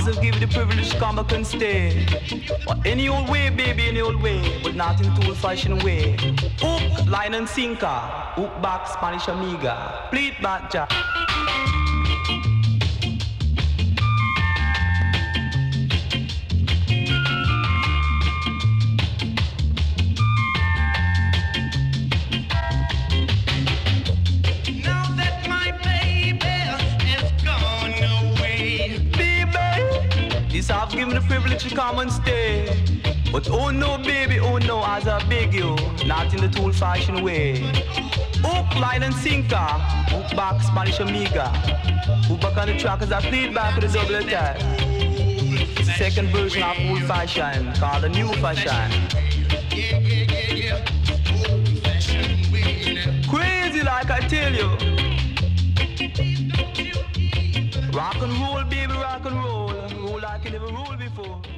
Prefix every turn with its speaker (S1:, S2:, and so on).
S1: have given the privilege to come back and stay. Or any old way, baby, any old way, but not in too old-fashioned way. Hook, line and sinker, hook back, Spanish amiga, pleat back, Jack. I've given the privilege to come and stay. But oh no, baby, oh no, as I beg you, not in the too old-fashioned way. Hook, line and sinker, hook back, Spanish amiga. Hook back on the track as I played back with a double attack. Second version of old-fashioned, called the new fashion. Crazy like I tell you. Rock and roll, baby, rock and roll. Roll like you never rolled before.